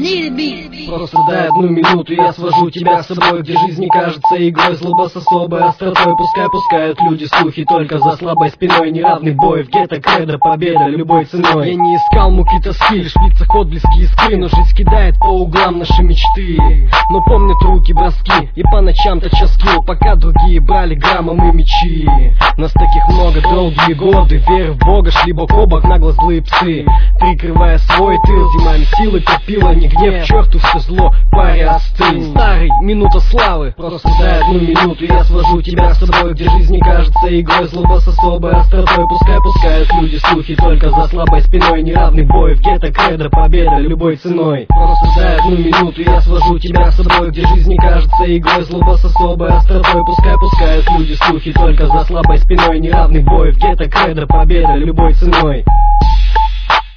Просто дай одну минуту, я свожу тебя с собой, где жизнь не кажется игрой, злоба с особой остротой. Пускай пускают люди слухи только за слабой спиной. Неравный бой в гетто, кредо, победа любой ценой. Я не искал муки тоски, лишь в лицах отблески искры, но жизнь кидает по углам наши мечты. Но помнят руки броски и по ночам точа скилл, пока другие брали граммом и мечи. Нас таких много долгие годы, веры в Бога шли бок о бок нагло злые псы, прикрывая свой тыл зимами силы копила, не гнев, черту все зло, паре остынь. Старый, минута славы, просто дай одну минуту, я свожу тебя с собой, где жизнь не кажется игрой, злоба с особой остротой. Пускай пускают люди слухи только за слабой спиной. Неравный бой в гетто, кредо, победа любой ценой. Просто дай одну минуту, я свожу тебя с собой, где жизнь не кажется игрой, злоба с особой остротой. Пускай пускают люди слухи только за слабой спиной. Неравный бой в гетто, кредо, победа любой ценой.